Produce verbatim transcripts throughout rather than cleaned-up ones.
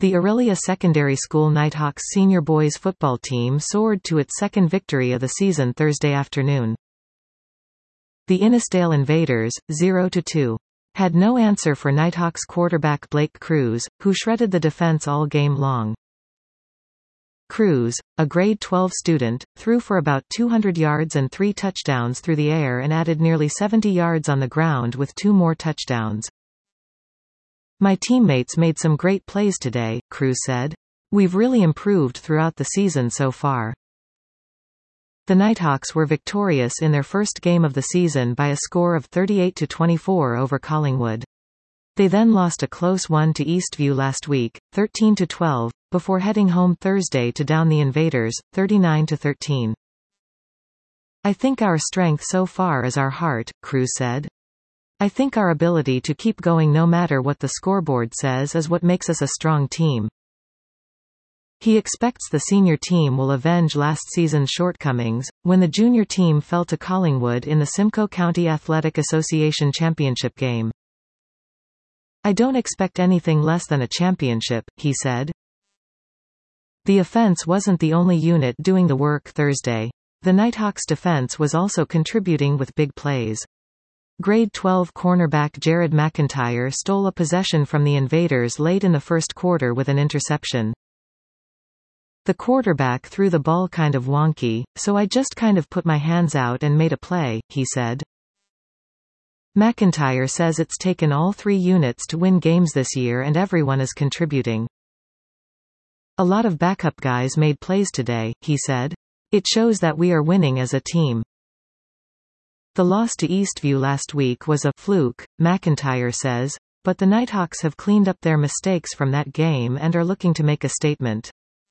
The Aurelia Secondary School Nighthawks senior boys football team soared to its second victory of the season Thursday afternoon. The Innisdale Invaders, zero to two. Had no answer for Nighthawks quarterback Blake Cruz, who shredded the defense all game long. Cruz, a grade twelve student, threw for about two hundred yards and three touchdowns through the air and added nearly seventy yards on the ground with two more touchdowns. "My teammates made some great plays today," Cruz said. "We've really improved throughout the season so far." The Nighthawks were victorious in their first game of the season by a score of thirty-eight to twenty-four over Collingwood. They then lost a close one to Eastview last week, thirteen to twelve, before heading home Thursday to down the Invaders, thirty-nine to thirteen. "I think our strength so far is our heart," Cruz said. "I think our ability to keep going no matter what the scoreboard says is what makes us a strong team." He expects the senior team will avenge last season's shortcomings, when the junior team fell to Collingwood in the Simcoe County Athletic Association Championship game. "I don't expect anything less than a championship," he said. The offense wasn't the only unit doing the work Thursday. The Nighthawks defense was also contributing with big plays. Grade twelve cornerback Jared McIntyre stole a possession from the Invaders late in the first quarter with an interception. "The quarterback threw the ball kind of wonky, so I just kind of put my hands out and made a play," he said. McIntyre says it's taken all three units to win games this year and everyone is contributing. "A lot of backup guys made plays today," he said. "It shows that we are winning as a team." The loss to Eastview last week was a fluke, McIntyre says, but the Nighthawks have cleaned up their mistakes from that game and are looking to make a statement.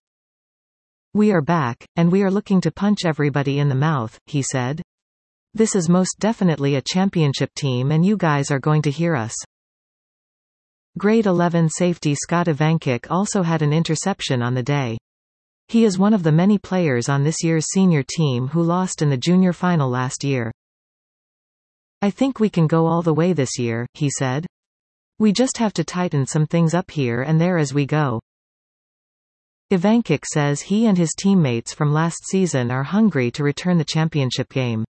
"We are back, and we are looking to punch everybody in the mouth," he said. "This is most definitely a championship team and you guys are going to hear us." Grade eleven safety Scott Ivankic also had an interception on the day. He is one of the many players on this year's senior team who lost in the junior final last year. "I think we can go all the way this year," he said. "We just have to tighten some things up here and there as we go." Ivankic says he and his teammates from last season are hungry to return the championship game.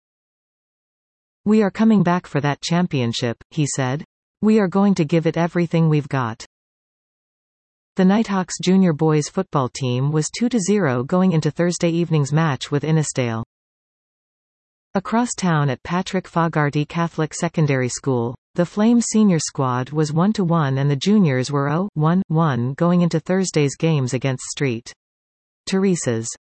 "We are coming back for that championship," he said. "We are going to give it everything we've got." The Nighthawks junior boys football team was two to zero going into Thursday evening's match with Innisdale. Across town at Patrick Fogarty Catholic Secondary School, the Flames senior squad was one to one and the juniors were zero one one going into Thursday's games against Street. Teresa's